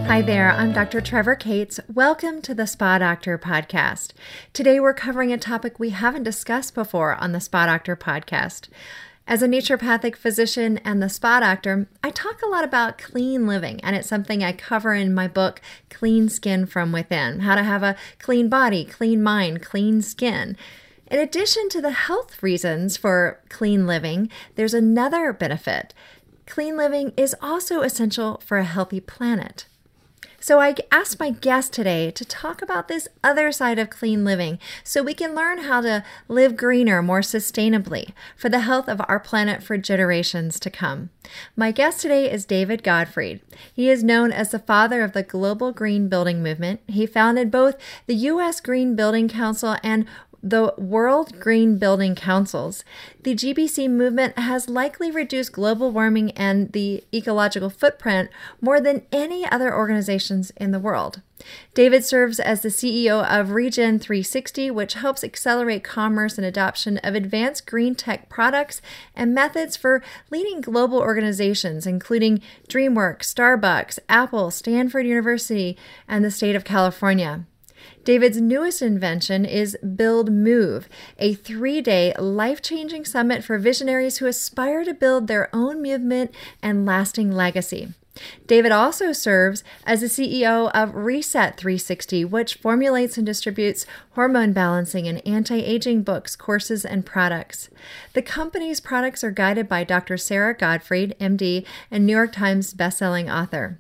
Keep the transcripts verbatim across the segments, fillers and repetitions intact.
Hi there, I'm Doctor Trevor Cates. Welcome to the Spa Doctor podcast. Today we're covering a topic we haven't discussed before on the Spa Doctor podcast. As a naturopathic physician and the Spa Doctor, I talk a lot about clean living, and it's something I cover in my book, Clean Skin from Within, how to have a clean body, clean mind, clean skin. In addition to the health reasons for clean living, there's another benefit. Clean living is also essential for a healthy planet. So I asked my guest today to talk about this other side of clean living so we can learn how to live greener, more sustainably for the health of our planet for generations to come. My guest today is David Gottfried. He is known as the father of the global green building movement. He founded both the U S Green Building Council and the World Green Building Councils. The G B C movement has likely reduced global warming and the ecological footprint more than any other organizations in the world. David serves as the C E O of Regen three sixty, which helps accelerate commerce and adoption of advanced green tech products and methods for leading global organizations, including DreamWorks, Starbucks, Apple, Stanford University, and the state of California. David's newest invention is Build Move, a three-day life-changing summit for visionaries who aspire to build their own movement and lasting legacy. David also serves as the C E O of Reset three sixty, which formulates and distributes hormone balancing and anti-aging books, courses, and products. The company's products are guided by Doctor Sara Gottfried, M D, and New York Times bestselling author.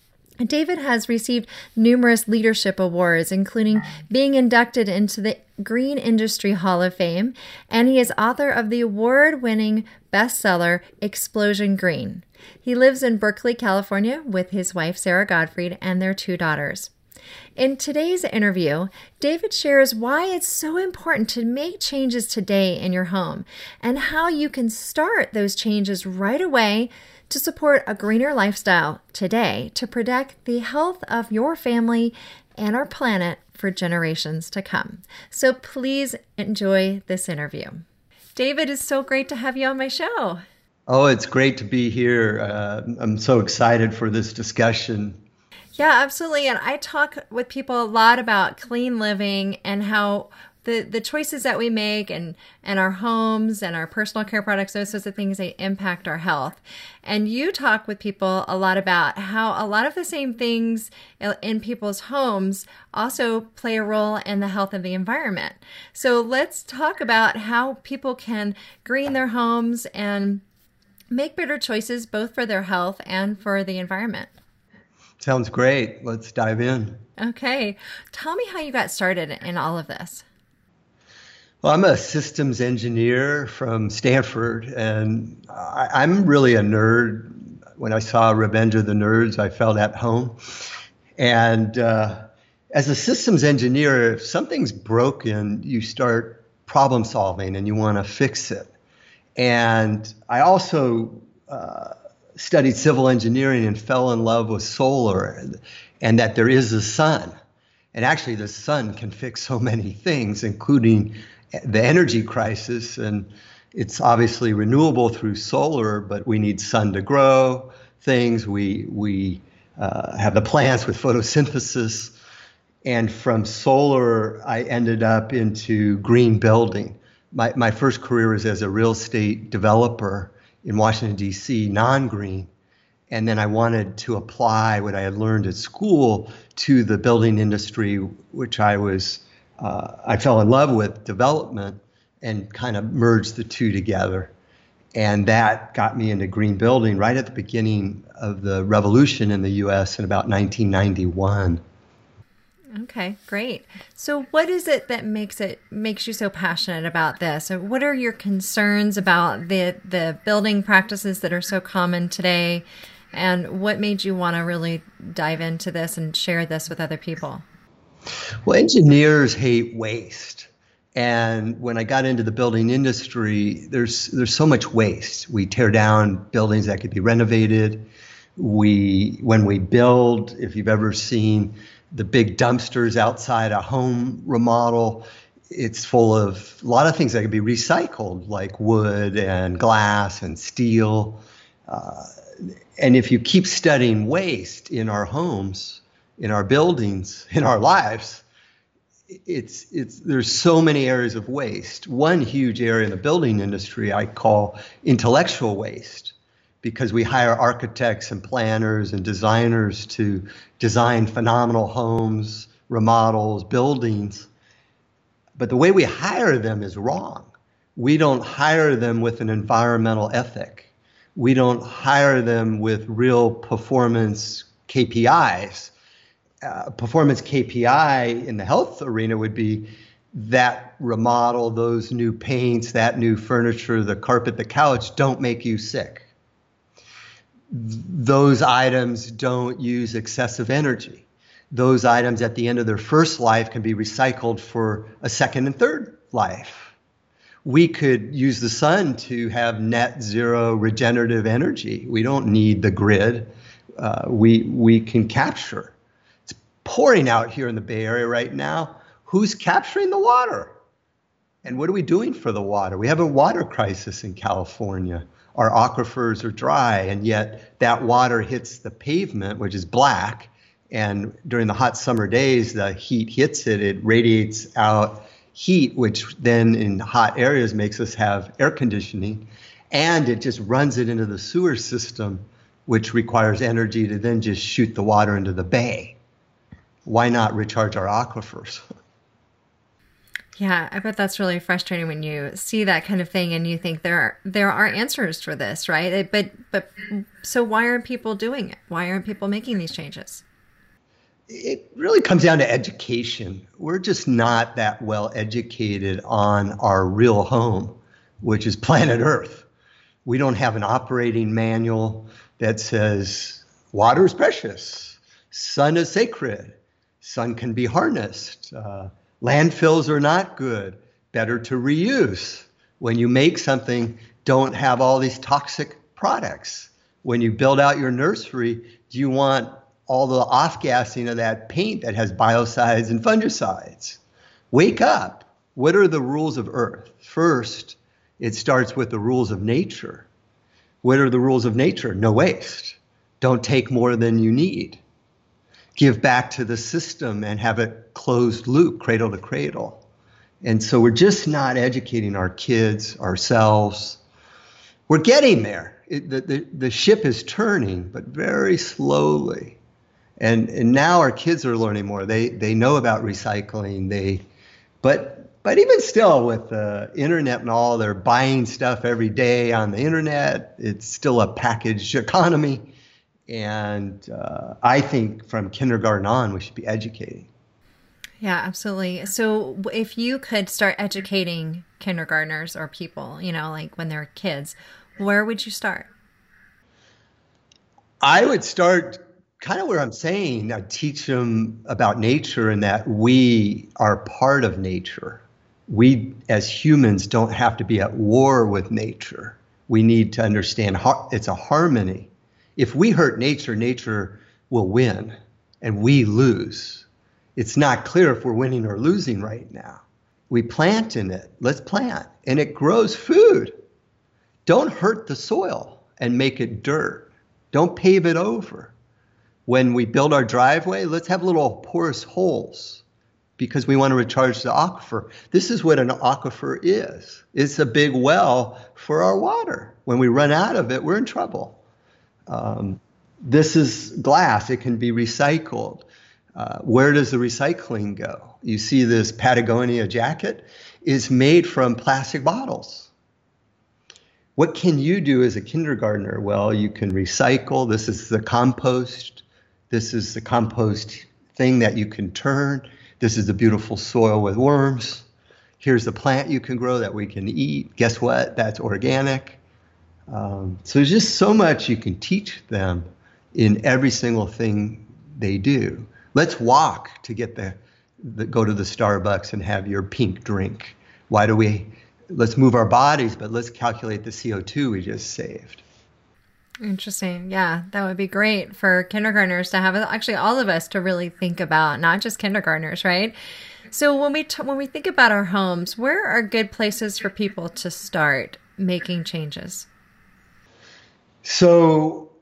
David has received numerous leadership awards, including being inducted into the Green Industry Hall of Fame, and he is author of the award-winning bestseller Explosion Green. He lives in Berkeley, California, with his wife, Sara Gottfried, and their two daughters. In today's interview, David shares why it's so important to make changes today in your home and how you can start those changes right away to support a greener lifestyle today to protect the health of your family and our planet for generations to come. So please enjoy this interview. David, it's so great to have you on my show. Oh, it's great to be here. Uh, I'm so excited for this discussion. Yeah, absolutely. And I talk with people a lot about clean living and how the, the choices that we make and, and our homes and our personal care products, those sorts of things, they impact our health. And you talk with people a lot about how a lot of the same things in people's homes also play a role in the health of the environment. So let's talk about how people can green their homes and make better choices both for their health and for the environment. Sounds great. Let's dive in. Okay. Tell me how you got started in all of this. Well, I'm a systems engineer from Stanford, and I, I'm really a nerd. When I saw Revenge of the Nerds, I felt at home. And uh, as a systems engineer, if something's broken, you start problem solving and you want to fix it. And I also uh, studied civil engineering and fell in love with solar and, and that there is a sun. And actually, the sun can fix so many things, including the energy crisis. And it's obviously renewable through solar, but we need sun to grow things. We, we uh, have the plants with photosynthesis. And from solar, I ended up into green building. My, my first career was as a real estate developer in Washington, D C, non-green. And then I wanted to apply what I had learned at school to the building industry, which I was, uh, I fell in love with development and kind of merged the two together. And that got me into green building right at the beginning of the revolution in the U S in about nineteen ninety-one. Okay, great. So what is it that makes it makes you so passionate about this? Or what are your concerns about the the building practices that are so common today? And what made you want to really dive into this and share this with other people? Well, engineers hate waste. And when I got into the building industry, there's there's so much waste. We tear down buildings that could be renovated. We when we build, if you've ever seen the big dumpsters outside a home remodel, it's full of a lot of things that can be recycled, like wood and glass and steel. Uh, And if you keep studying waste in our homes, in our buildings, in our lives, it's it's there's so many areas of waste. One huge area in the building industry I call intellectual waste, because we hire architects and planners and designers to design phenomenal homes, remodels, buildings. But the way we hire them is wrong. We don't hire them with an environmental ethic. We don't hire them with real performance K P Is. Uh, performance K P I in the health arena would be that remodel, those new paints, that new furniture, the carpet, the couch don't make you sick. Those items don't use excessive energy. Those items at the end of their first life can be recycled for a second and third life. We could use the sun to have net zero regenerative energy. We don't need the grid. Uh, we, we can capture. It's pouring out here in the Bay Area right now. Who's capturing the water? And what are we doing for the water? We have a water crisis in California. Our aquifers are dry, and yet that water hits the pavement, which is black. And during the hot summer days, the heat hits it, it radiates out heat, which then in hot areas makes us have air conditioning. And it just runs it into the sewer system, which requires energy to then just shoot the water into the bay. Why not recharge our aquifers? Yeah, I bet that's really frustrating when you see that kind of thing and you think there are, there are answers for this, right? But but so why aren't people doing it? Why aren't people making these changes? It really comes down to education. We're just not that well educated on our real home, which is planet Earth. We don't have an operating manual that says water is precious, sun is sacred, sun can be harnessed, uh, landfills are not good, better to reuse. When you make something, don't have all these toxic products. When you build out your nursery, do you want all the off-gassing of that paint that has biocides and fungicides? Wake up. What are the rules of Earth? First, it starts with the rules of nature. What are the rules of nature? No waste. Don't take more than you need. Give back to the system and have it closed loop, cradle to cradle. And so we're just not educating our kids, ourselves. We're getting there. It, the, the, the ship is turning, but very slowly. And, and now our kids are learning more. They they know about recycling. They, but but even still, with the internet and all, they're buying stuff every day on the internet. It's still a packaged economy. And uh, I think from kindergarten on, we should be educating. Yeah, absolutely. So if you could start educating kindergartners or people, you know, like when they're kids, where would you start? I would start kind of where I'm saying. I'd teach them about nature and that we are part of nature. We, as humans, don't have to be at war with nature. We need to understand har- it's a harmony. If we hurt nature, nature will win and we lose. It's not clear if we're winning or losing right now. We plant in it. Let's plant. And it grows food. Don't hurt the soil and make it dirt. Don't pave it over. When we build our driveway, let's have little porous holes because we want to recharge the aquifer. This is what an aquifer is. It's a big well for our water. When we run out of it, we're in trouble. Um, this is glass. It can be recycled. Uh, where does the recycling go? You see this Patagonia jacket is made from plastic bottles. What can you do as a kindergartner? Well, you can recycle. This is the compost. This is the compost thing that you can turn. This is the beautiful soil with worms. Here's the plant you can grow that we can eat. Guess what? That's organic. Um, so there's just so much you can teach them in every single thing they do. Let's walk to get the, the go to the Starbucks and have your pink drink. Why do we? Let's move our bodies, but let's calculate the C O two we just saved. Interesting. Yeah, that would be great for kindergartners to have, actually all of us to really think about, not just kindergartners, right? So when we t- when we think about our homes, where are good places for people to start making changes? So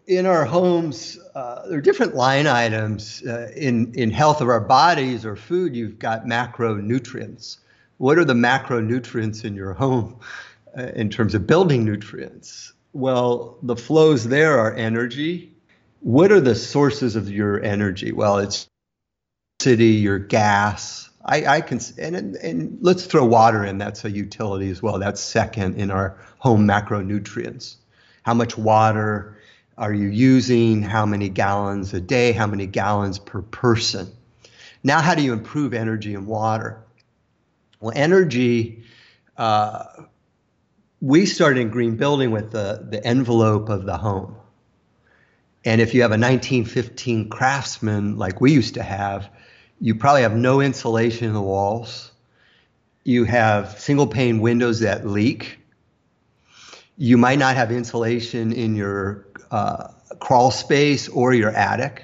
in our homes, uh, there are different line items. Uh, in, in health of our bodies or food, you've got macronutrients. What are the macronutrients in your home uh, in terms of building nutrients? Well, the flows there are energy. What are the sources of your energy? Well, it's city, your gas. I, I can, and, and let's throw water in. That's a utility as well. That's second in our home macronutrients. How much water are you using? How many gallons a day? How many gallons per person? Now, how do you improve energy and water? Well, energy, uh, we started in green building with the, the envelope of the home. And if you have a nineteen fifteen Craftsman like we used to have, you probably have no insulation in the walls. You have single pane windows that leak. You might not have insulation in your uh, crawl space or your attic.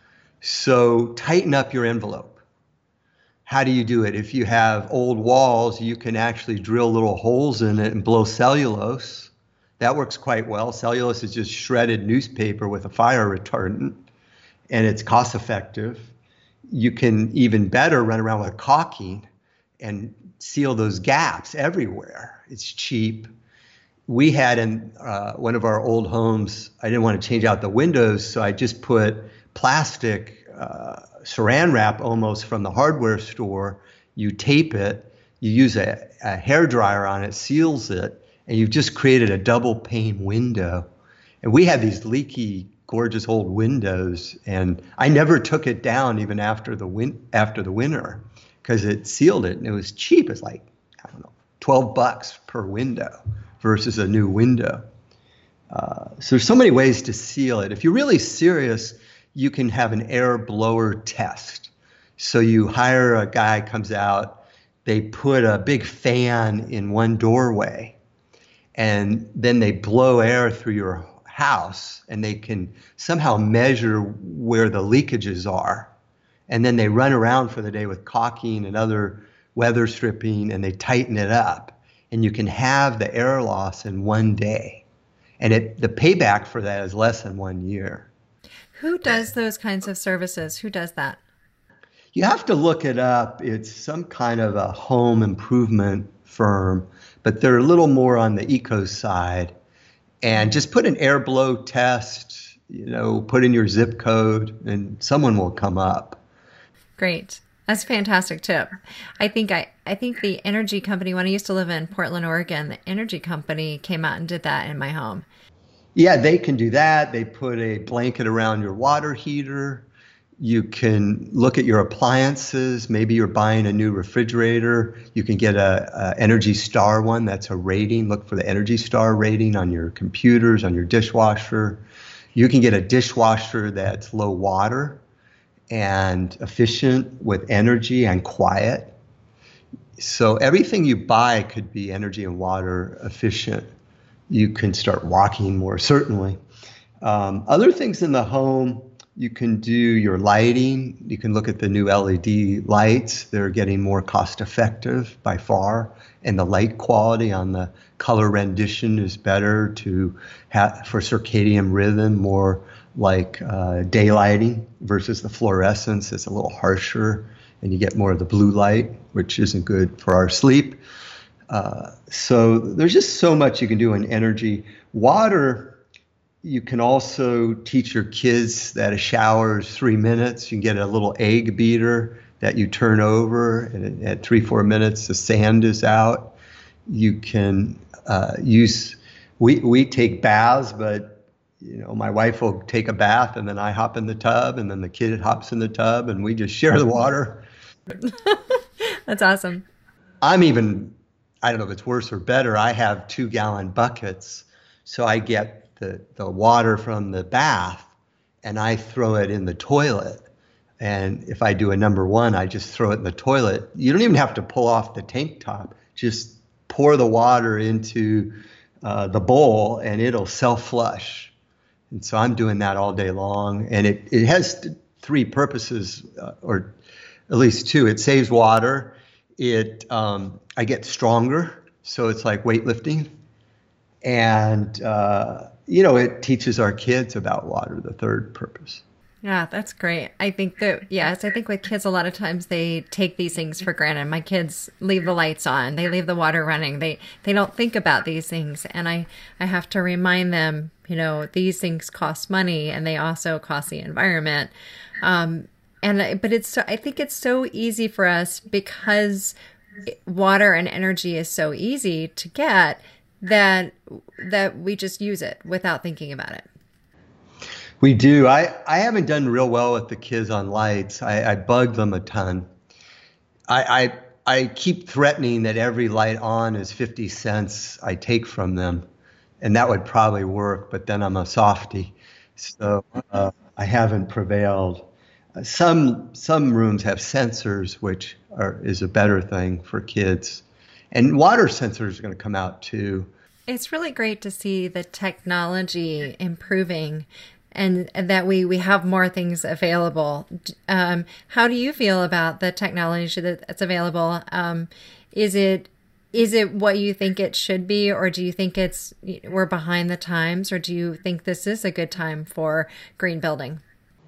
So tighten up your envelope. How do you do it? If you have old walls, you can actually drill little holes in it and blow cellulose. That works quite well. Cellulose is just shredded newspaper with a fire retardant, and it's cost effective. You can even better run around with caulking and seal those gaps everywhere. It's cheap. We had in uh, one of our old homes, I didn't want to change out the windows, so I just put plastic uh, saran wrap almost from the hardware store. You tape it, you use a, a hair dryer on it, seals it, and you've just created a double pane window. And we had these leaky, gorgeous old windows, and I never took it down even after the win- after the winter because it sealed it, and it was cheap. It's like, I don't know, twelve bucks per window versus a new window. Uh, so there's so many ways to seal it. If you're really serious, you can have an air blower test. So you hire a guy, comes out, they put a big fan in one doorway, and then they blow air through your house, and they can somehow measure where the leakages are. And then they run around for the day with caulking and other weather stripping, and they tighten it up. And you can have the air loss in one day. And it, the payback for that is less than one year. Who does those kinds of services? Who does that? You have to look it up. It's some kind of a home improvement firm, but they're a little more on the eco side. And just put an air blow test, you know, put in your zip code, and someone will come up. Great. That's a fantastic tip. I think I, I think the energy company, when I used to live in Portland, Oregon, the energy company came out and did that in my home. Yeah, they can do that. They put a blanket around your water heater. You can look at your appliances. Maybe you're buying a new refrigerator. You can get a, a Energy Star one. That's a rating. Look for the Energy Star rating on your computers, on your dishwasher. You can get a dishwasher that's low water and efficient with energy and quiet. So everything you buy could be energy and water efficient. You can start walking more, certainly. Um, other things in the home, you can do your lighting. You can look at the new L E D lights. They're getting more cost effective by far. And the light quality on the color rendition is better to have for circadian rhythm, more like uh, daylighting versus the fluorescence. It's a little harsher, and you get more of the blue light, which isn't good for our sleep. Uh, so there's just so much you can do in energy. Water, you can also teach your kids that a shower is three minutes. You can get a little egg beater that you turn over, and at three, four minutes, the sand is out. You can uh, use, we, we take baths, but you know, my wife will take a bath, and then I hop in the tub, and then the kid hops in the tub, and we just share the water. That's awesome. I'm even, I don't know if it's worse or better. I have two gallon buckets. So I get the, the water from the bath and I throw it in the toilet. And if I do a number one, I just throw it in the toilet. You don't even have to pull off the tank top. Just pour the water into uh, the bowl and it'll self-flush. And so I'm doing that all day long. And it, it has three purposes, uh, or at least two. It saves water. It um, I get stronger, so it's like weightlifting. And uh, you know, it teaches our kids about water, the third purpose. Yeah, that's great. I think that, yes, I think with kids, a lot of times they take these things for granted. My kids leave the lights on, they leave the water running. They, they don't think about these things. And I, I have to remind them, you know, these things cost money and they also cost the environment. Um, and, but it's, so, I think it's so easy for us because water and energy is so easy to get that, that we just use it without thinking about it. We do. I, I haven't done real well with the kids on lights. I, I bug them a ton. I, I I keep threatening that every light on is fifty cents I take from them, and that would probably work, but then I'm a softie. So uh, I haven't prevailed. Uh, some some rooms have sensors, which are, is a better thing for kids. And water sensors are going to come out too. It's really great to see the technology improving. And, and that we, we have more things available. Um, how do you feel about the technology that's available? Um, is it is it what you think it should be, or do you think it's we're behind the times, or do you think this is a good time for green building?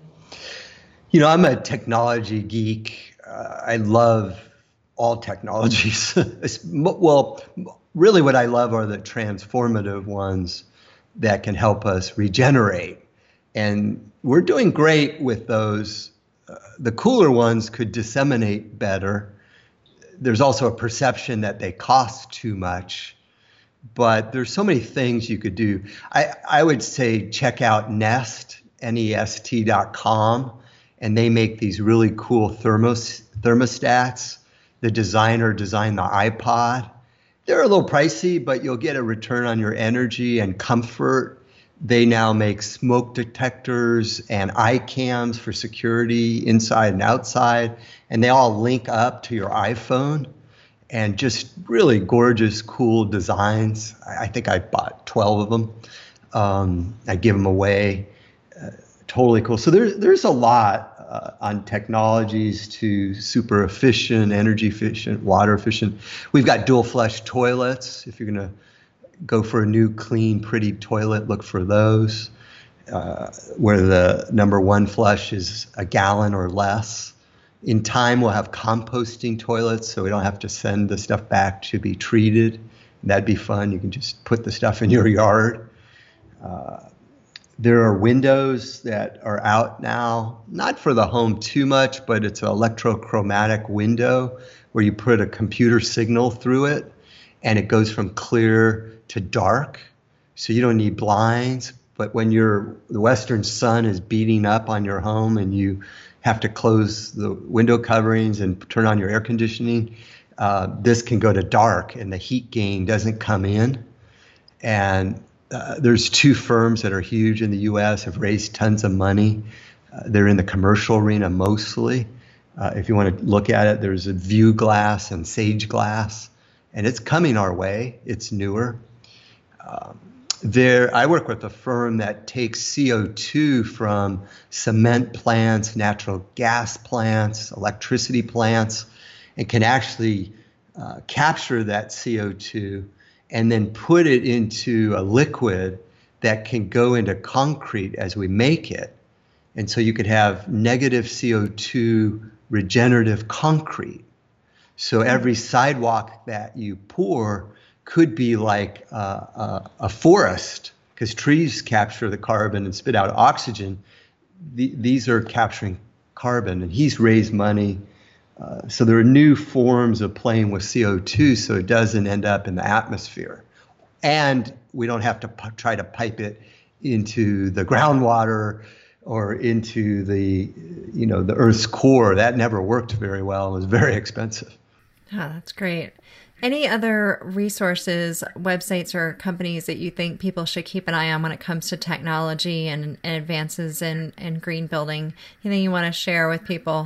You know, I'm a technology geek. Uh, I love all technologies. Well, really, what I love are the transformative ones that can help us regenerate. And we're doing great with those. Uh, the cooler ones could disseminate better. There's also a perception that they cost too much, but there's so many things you could do. I, I would say check out Nest, N E S T dot com, and they make these really cool thermos, thermostats. The designer designed the iPod. They're a little pricey, but you'll get a return on your energy and comfort. They now make smoke detectors and eye cams for security inside and outside, and they all link up to your iPhone, and just really gorgeous, cool designs. I think I bought twelve of them. Um, I give them away. Uh, totally cool. So there's there's a lot uh, on technologies to super efficient, energy efficient, water efficient. We've got dual flush toilets. If you're going to go for a new, clean, pretty toilet, look for those, uh, where the number one flush is a gallon or less. In time, we'll have composting toilets, so we don't have to send the stuff back to be treated. That'd be fun. You can just put the stuff in your yard. Uh, there are windows that are out now, not for the home too much, but it's an electrochromatic window where you put a computer signal through it, and it goes from clear to dark, so you don't need blinds. But when your the western sun is beating up on your home and you have to close the window coverings and turn on your air conditioning, uh, this can go to dark and the heat gain doesn't come in. And uh, there's two firms that are huge in the U S, have raised tons of money. Uh, they're in the commercial arena mostly. Uh, if you want to look at it, there's a View Glass and Sage Glass, and it's coming our way. It's newer. Um, there, I work with a firm that takes C O two from cement plants, natural gas plants, electricity plants, and can actually uh, capture that C O two and then put it into a liquid that can go into concrete as we make it. And so you could have negative C O two regenerative concrete. So every sidewalk that you pour could be like uh, a, a forest, because trees capture the carbon and spit out oxygen. The, these are capturing carbon, and he's raised money. Uh, so there are new forms of playing with C O two so it doesn't end up in the atmosphere. And we don't have to p- try to pipe it into the groundwater or into the, you know, the Earth's core. That never worked very well. It was very expensive. Oh, that's great. Any other resources, websites, or companies that you think people should keep an eye on when it comes to technology and, and advances in, in green building? Anything you want to share with people?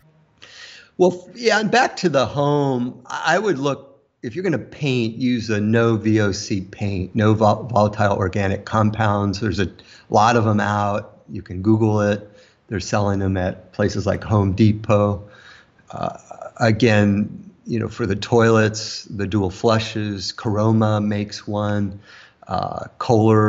Well, yeah, and back to the home, I would look, if you're going to paint, use a no V O C paint, no vol- volatile organic compounds. There's a lot of them out. You can Google it. They're selling them at places like Home Depot. Uh, again, you know, for the toilets, the dual flushes, Caroma makes one, uh, Kohler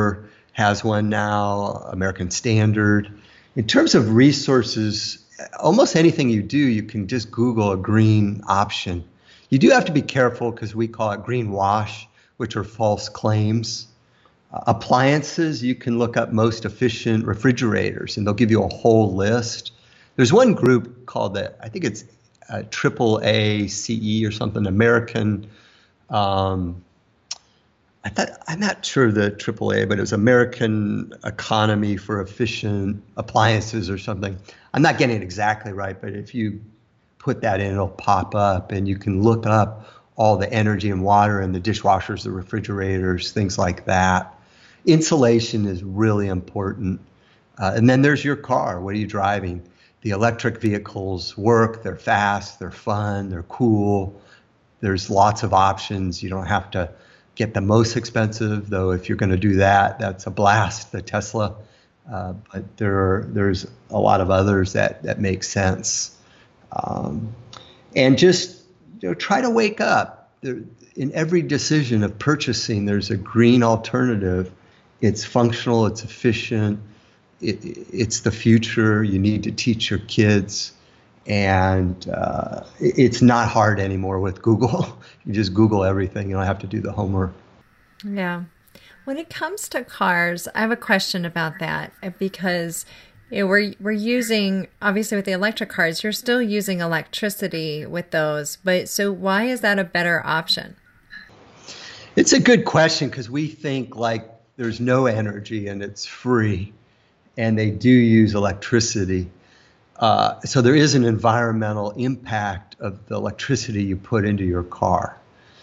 has one now, American Standard. In terms of resources, almost anything you do, you can just Google a green option. You do have to be careful because we call it greenwash, which are false claims. Uh, appliances, you can look up most efficient refrigerators, and they'll give you a whole list. There's one group called the, I think it's uh, triple A C E or something, American, um, I thought, I'm not sure the triple A, but it was American Economy for Efficient Appliances or something. I'm not getting it exactly right, but if you put that in, it'll pop up, and you can look up all the energy and water in the dishwashers, the refrigerators, things like that. Insulation is really important. Uh, and then there's your car. What are you driving? The electric vehicles work, they're fast, they're fun, they're cool. There's lots of options. You don't have to get the most expensive, though if you're going to do that, that's a blast, the Tesla. Uh, but there are, there's a lot of others that, that make sense. Um, and just you know, try to wake up. There, in every decision of purchasing, there's a green alternative. It's functional, it's efficient, it, it's the future. You need to teach your kids. And uh, it's not hard anymore with Google. You just Google everything. You don't have to do the homework. Yeah. When it comes to cars, I have a question about that because you know, we're we're using, obviously with the electric cars, you're still using electricity with those. But so why is that a better option? It's a good question because we think like there's no energy and it's free, and they do use electricity. Uh, so there is an environmental impact of the electricity you put into your car.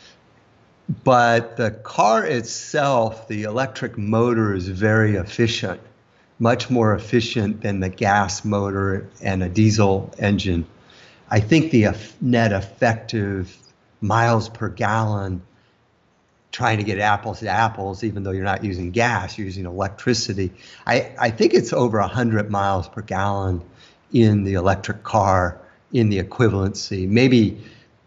But the car itself, the electric motor is very efficient, much more efficient than the gas motor and a diesel engine. I think the net effective miles per gallon, trying to get apples to apples, even though you're not using gas, you're using electricity, I, I think it's over one hundred miles per gallon in the electric car, in the equivalency. Maybe,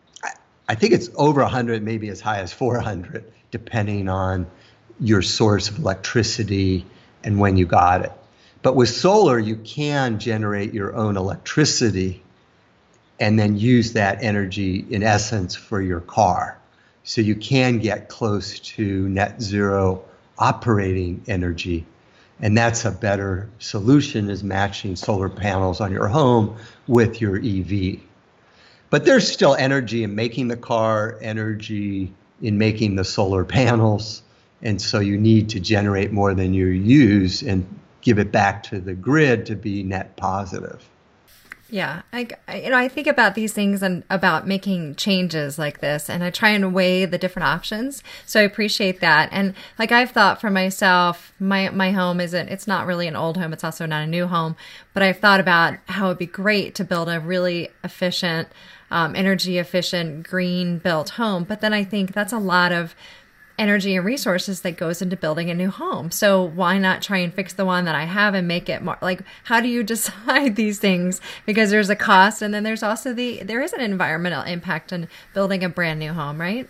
I think it's over one hundred, maybe as high as four hundred, depending on your source of electricity and when you got it. But with solar, you can generate your own electricity and then use that energy, in essence, for your car. So you can get close to net zero operating energy. And that's a better solution, is matching solar panels on your home with your E V. But there's still energy in making the car, energy in making the solar panels. And so you need to generate more than you use and give it back to the grid to be net positive. Yeah, I, I, you know, I think about these things and about making changes like this, and I try and weigh the different options. So I appreciate that. And like I've thought for myself, my my home isn't, it's not really an old home. It's also not a new home. But I've thought about how it'd be great to build a really efficient, um, energy efficient, green built home. But then I think that's a lot of energy and resources that goes into building a new home. So why not try and fix the one that I have and make it more like, how do you decide these things? Because there's a cost, and then there's also the, there is an environmental impact in building a brand new home, right?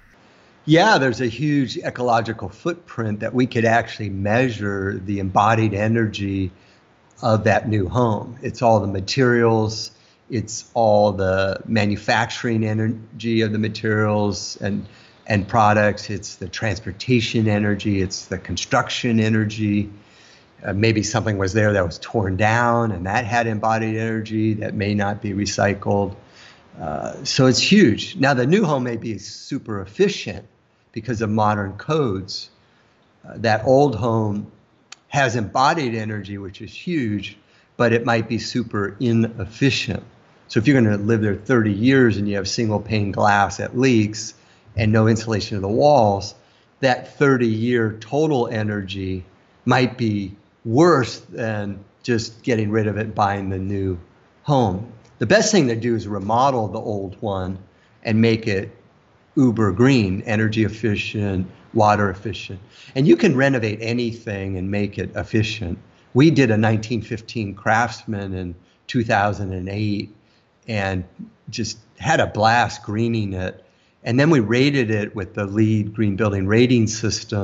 Yeah, there's a huge ecological footprint that we could actually measure the embodied energy of that new home. It's all the materials, it's all the manufacturing energy of the materials and and products, it's the transportation energy, it's the construction energy. Uh, maybe something was there that was torn down and that had embodied energy that may not be recycled. Uh, so it's huge. Now the new home may be super efficient because of modern codes. Uh, that old home has embodied energy, which is huge, but it might be super inefficient. So if you're going to live there thirty years and you have single pane glass that leaks, and no insulation of the walls, that thirty year total energy might be worse than just getting rid of it and buying the new home. The best thing to do is remodel the old one and make it uber green, energy efficient, water efficient. And you can renovate anything and make it efficient. We did a nineteen fifteen Craftsman in two thousand eight and just had a blast greening it. And then we rated it with the LEED Green Building Rating System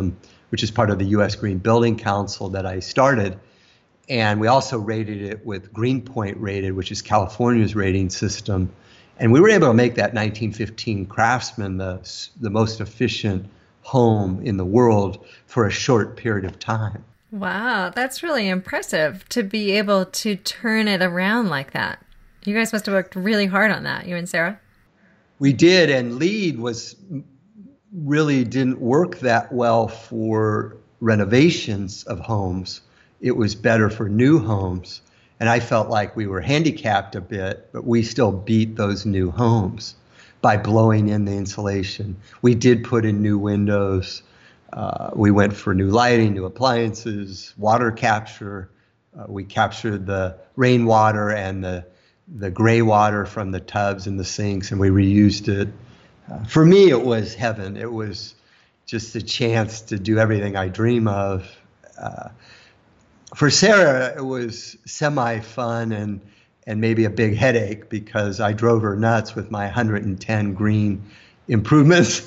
which is part of the U S Green Building Council that I started. And we also rated it with Greenpoint Rated, which is California's rating system. And we were able to make that nineteen fifteen Craftsman the, the most efficient home in the world for a short period of time. Wow, that's really impressive to be able to turn it around like that. You guys must have worked really hard on that, you and Sarah. We did, and LEED was really didn't work that well for renovations of homes. It was better for new homes. And I felt like we were handicapped a bit, but we still beat those new homes by blowing in the insulation. We did put in new windows. Uh, we went for new lighting, new appliances, water capture. Uh, we captured the rainwater and the, the gray water from the tubs and the sinks, and we reused it. Uh, for me, it was heaven. It was just a chance to do everything I dream of. Uh, For Sarah, it was semi-fun and and maybe a big headache because I drove her nuts with my one hundred ten green improvements.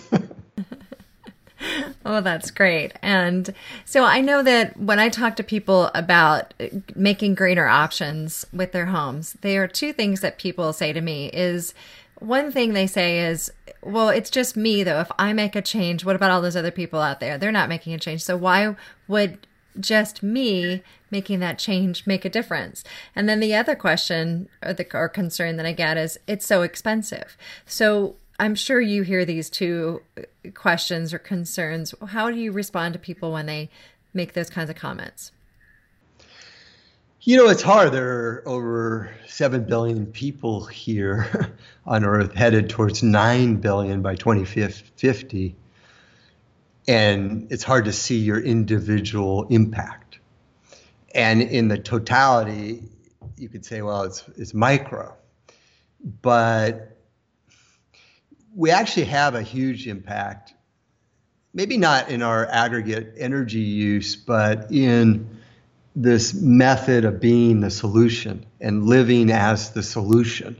Oh, that's great. And so I know that when I talk to people about making greener options with their homes, there are two things that people say to me is, one thing they say is, well, it's just me though. If I make a change, what about all those other people out there? They're not making a change. So why would just me making that change make a difference? And then the other question or the or concern that I get is it's so expensive. So I'm sure you hear these two questions or concerns. How do you respond to people when they make those kinds of comments? You know, it's hard. There are over seven billion people here on Earth, headed towards nine billion by twenty fifty. And it's hard to see your individual impact. And in the totality, you could say, well, it's, it's micro. But we actually have a huge impact, maybe not in our aggregate energy use, but in this method of being the solution and living as the solution.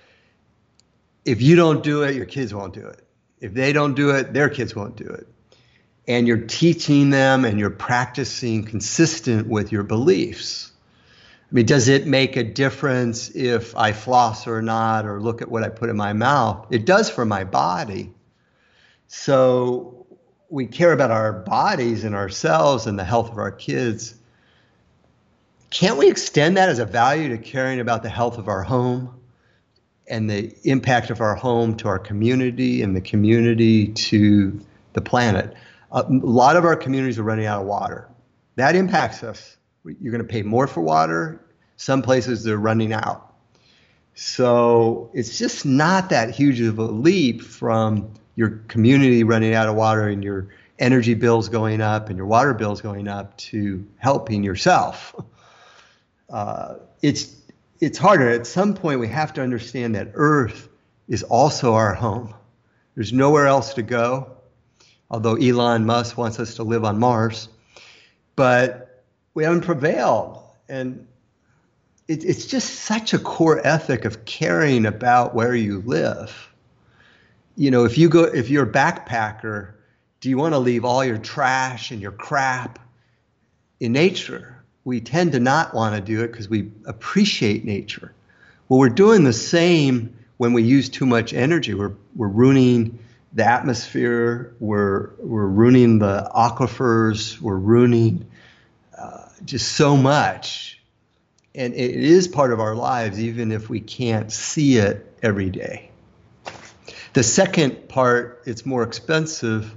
If you don't do it, your kids won't do it. If they don't do it, their kids won't do it. And you're teaching them and you're practicing consistent with your beliefs. I mean, does it make a difference if I floss or not, or look at what I put in my mouth? It does for my body. So we care about our bodies and ourselves and the health of our kids. Can't we extend that as a value to caring about the health of our home and the impact of our home to our community and the community to the planet? A lot of our communities are running out of water. That impacts us. You're going to pay more for water. Some places they're running out. So it's just not that huge of a leap from your community running out of water and your energy bills going up and your water bills going up to helping yourself. Uh, it's it's harder. At some point, we have to understand that Earth is also our home. There's nowhere else to go. Although Elon Musk wants us to live on Mars, but we haven't prevailed. And it, it's just such a core ethic of caring about where you live. You know, if you go, if you're a backpacker, do you want to leave all your trash and your crap in nature? We tend to not want to do it because we appreciate nature. Well, we're doing the same when we use too much energy. We're we're ruining the atmosphere, we're, we're ruining the aquifers, we're ruining uh, just so much. And it is part of our lives, even if we can't see it every day. The second part, it's more expensive.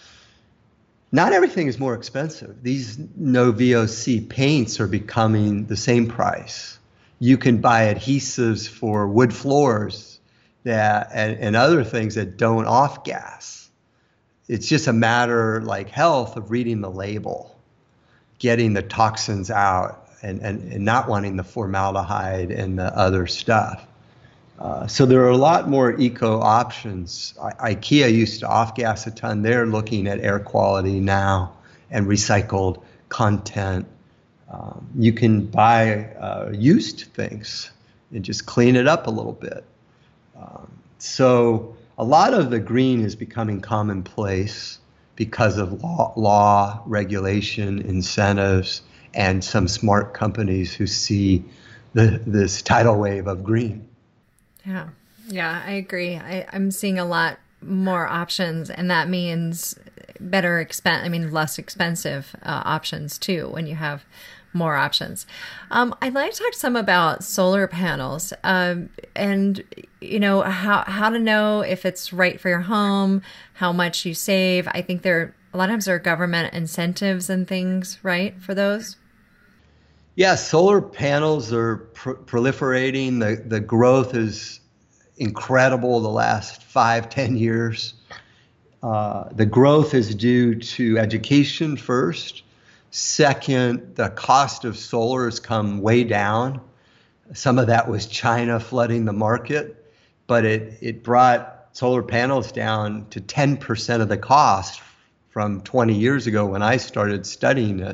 Not everything is more expensive. These no V O C paints are becoming the same price. You can buy adhesives for wood floors that and, and other things that don't off gas. It's just a matter, like health, of reading the label, getting the toxins out, and, and, and not wanting the formaldehyde and the other stuff. Uh, so there are a lot more eco options. I, IKEA used to off gas a ton. They're looking at air quality now and recycled content. Um, you can buy uh, used things and just clean it up a little bit. Um, so a lot of the green is becoming commonplace because of law, law, regulation, incentives, and some smart companies who see the, this tidal wave of green. Yeah, yeah, I agree. I, I'm seeing a lot more options, and that means better expen- I mean, less expensive uh, options too when you have more options. Um, I'd like to talk some about solar panels, um, and you know how how to know if it's right for your home, how much you save. I think there a lot of times there are government incentives and things, right, for those. Yeah, solar panels are pr- proliferating. The the growth is incredible the last five, ten years. Uh, the growth is due to education first. Second, the cost of solar has come way down. Some of that was China flooding the market, but it, it brought solar panels down to ten percent of the cost from twenty years ago when I started studying it.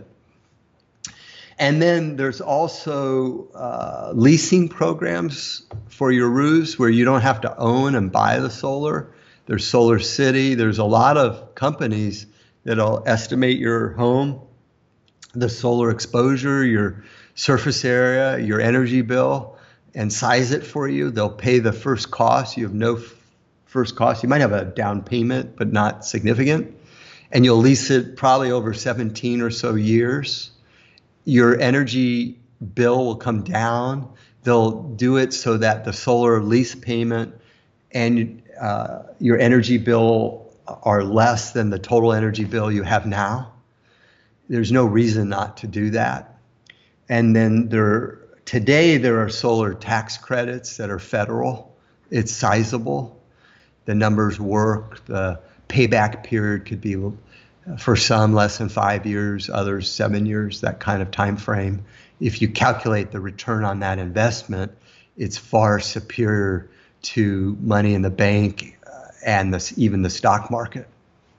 And then there's also uh, leasing programs for your roofs where you don't have to own and buy the solar. There's Solar City. There's a lot of companies that'll estimate your home, the solar exposure, your surface area, your energy bill, and size it for you. They'll pay the first cost. You have no f- first cost. You might have a down payment, but not significant. And you'll lease it probably over seventeen or so years. Your energy bill will come down. They'll do it so that the solar lease payment and uh, your energy bill are less than the total energy bill you have now. There's no reason not to do that. And then there, today there are solar tax credits that are federal. It's sizable. The numbers work. The payback period could be, for some, less than five years, others seven years, that kind of time frame. If you calculate the return on that investment, it's far superior to money in the bank uh, and the, even the stock market.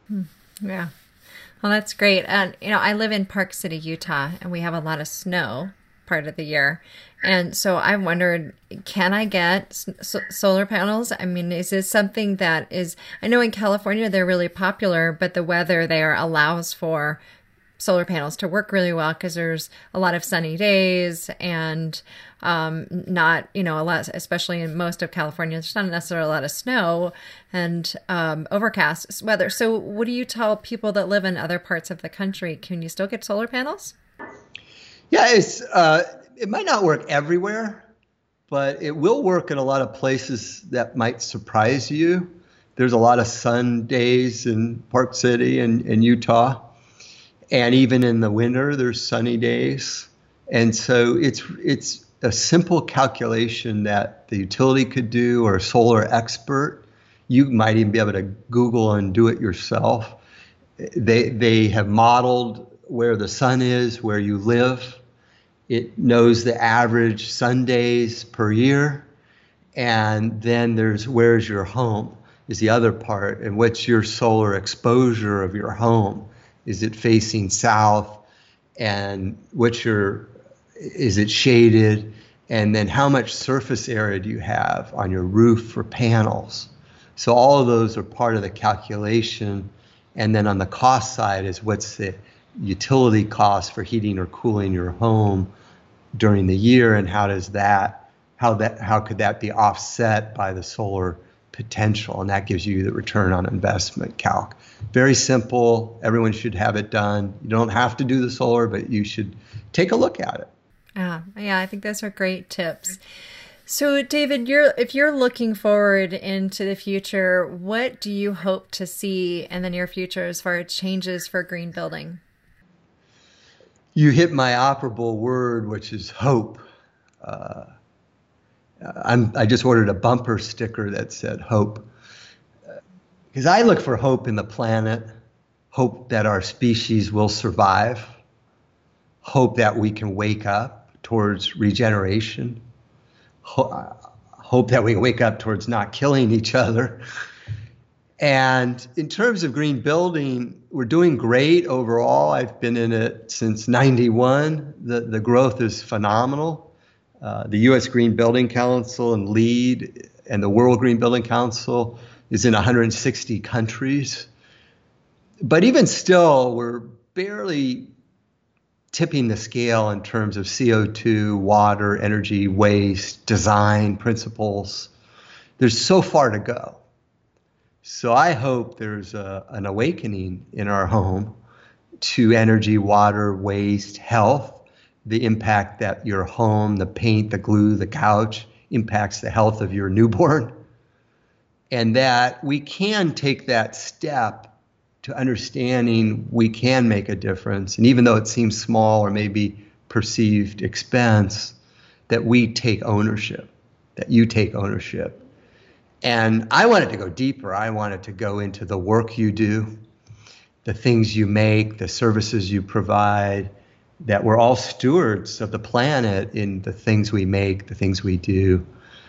Yeah. Well, that's great. And, you know, I live in Park City, Utah, and we have a lot of snow part of the year. And so I wondered, can I get s- solar panels? I mean, is this something that is, I know in California they're really popular, but the weather there allows for solar panels to work really well because there's a lot of sunny days and um, not, you know, a lot, especially in most of California, there's not necessarily a lot of snow and um, overcast weather. So what do you tell people that live in other parts of the country? Can you still get solar panels? Yeah, it's uh, it might not work everywhere, but it will work in a lot of places that might surprise you. There's a lot of sun days in Park City and in Utah. And even in the winter, there's sunny days. And so it's it's a simple calculation that the utility could do, or a solar expert. You might even be able to Google and do it yourself. They they have modeled where the sun is, where you live. It knows the average sun days per year. And then there's where's your home is the other part, and what's your solar exposure of your home. Is it facing south? And what's your, is it shaded? And then how much surface area do you have on your roof for panels? So all of those are part of the calculation. And then on the cost side is what's the utility cost for heating or cooling your home during the year, and how does that, how that, how could that be offset by the solar potential? And that gives you the return on investment calc. Very simple. Everyone should have it done. You don't have to do the solar, but you should take a look at it. Yeah, yeah, I think those are great tips. So, David, you're if you're looking forward into the future, what do you hope to see in the near future as far as changes for green building? You hit my operable word, which is hope. Uh, I'm, I just ordered a bumper sticker that said hope. Because I look for hope in the planet, hope that our species will survive, hope that we can wake up towards regeneration, ho- hope that we wake up towards not killing each other. And in terms of green building, we're doing great overall. I've been in it since ninety-one. The, the growth is phenomenal. Uh, the U S Green Building Council and LEED and the World Green Building Council is in one hundred sixty countries. but even still, we're barely tipping the scale in terms of C O two, water, energy, waste, design principles. There's so far to go. So I hope there's a, an awakening in our home to energy, water, waste, health, the impact that your home, the paint, the glue, the couch impacts the health of your newborn, and that we can take that step to understanding we can make a difference. And even though it seems small or maybe perceived expense, that we take ownership, that you take ownership. And I wanted to go deeper. I wanted to go into the work you do, the things you make, the services you provide, that we're all stewards of the planet in the things we make, the things we do,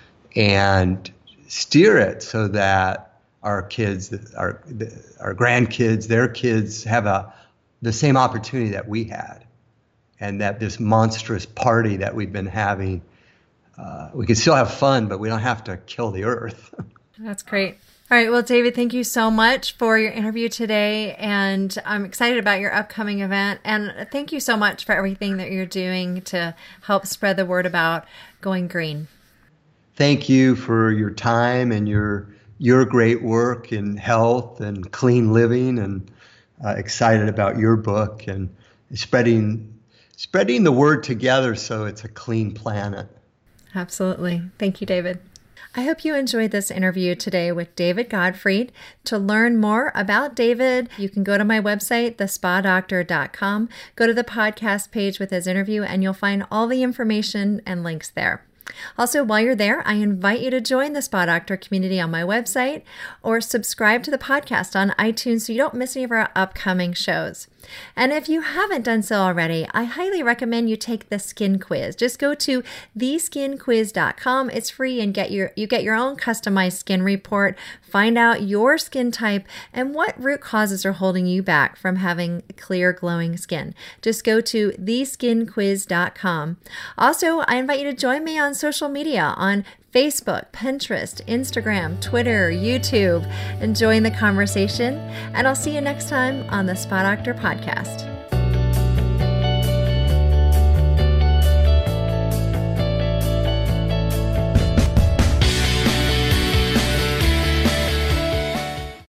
and steer it so that our kids, our our grandkids, their kids have a the same opportunity that we had, and that this monstrous party that we've been having, uh, we can still have fun, but we don't have to kill the earth. That's great. All right. Well, David, thank you so much for your interview today. And I'm excited about your upcoming event. And thank you so much for everything that you're doing to help spread the word about going green. Thank you for your time and your your great work in health and clean living, and uh, excited about your book and spreading spreading the word together so it's a clean planet. Absolutely. Thank you, David. I hope you enjoyed this interview today with David Gottfried. To learn more about David, you can go to my website, the spa doctor dot com, go to the podcast page with his interview, and you'll find all the information and links there. Also, while you're there, I invite you to join the Spa Doctor community on my website or subscribe to the podcast on iTunes so you don't miss any of our upcoming shows. And if you haven't done so already, I highly recommend you take the skin quiz. Just go to the skin quiz dot com. It's free and get your you get your own customized skin report. Find out your skin type and what root causes are holding you back from having clear, glowing skin. Just go to the skin quiz dot com. Also, I invite you to join me on social media on Facebook, Pinterest, Instagram, Twitter, YouTube, and join the conversation. And I'll see you next time on the Spa Doctor Podcast.